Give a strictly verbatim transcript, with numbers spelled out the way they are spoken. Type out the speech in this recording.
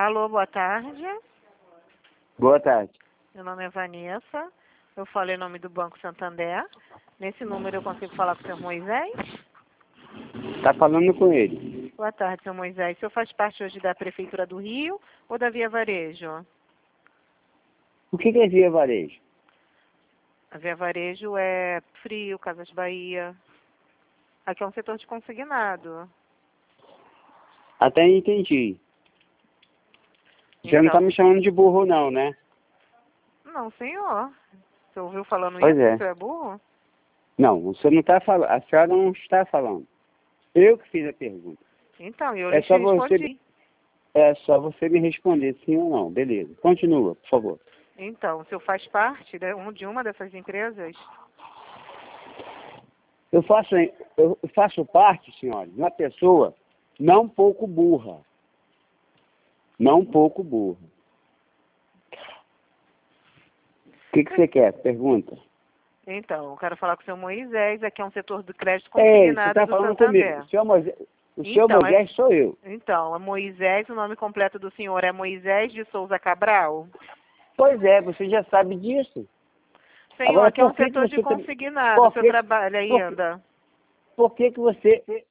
Alô, boa tarde. Boa tarde. Meu nome é Vanessa. Eu falei em nome do Banco Santander. Nesse número eu consigo falar com o senhor Moisés? Tá falando com ele. Boa tarde, senhor Moisés. O senhor faz parte hoje da Prefeitura do Rio ou da Via Varejo? O que que é Via Varejo? A Via Varejo é Frio, Casas Bahia. Aqui é um setor de consignado. Até entendi. Você não Então, tá me chamando de burro não, né? não, senhor. Você ouviu falando Pois isso? é. Você é burro? Não, você não tá falando. A senhora não está falando. Eu que fiz a pergunta. Então, eu É lhe só respondi. você, é só você me responder sim ou não. Beleza. Continua, por favor. Então, o senhor faz parte de um- de uma dessas empresas? Eu faço, eu faço parte, senhora, de uma pessoa não pouco burra. Não pouco burra. O que que você quer? Pergunta. Então, eu quero falar com o senhor Moisés. Aqui é um setor do crédito É, você consignado está do falando Santander. comigo. O senhor Moisés, o senhor Então, é- Moisés sou eu. Então, é Moisés, o nome completo do senhor é Moisés de Souza Cabral? Pois é, você já sabe disso. Senhor, Agora, aqui é um por que que setor de você... tem- consignado. Por O senhor que, trabalha por, ainda? por que que você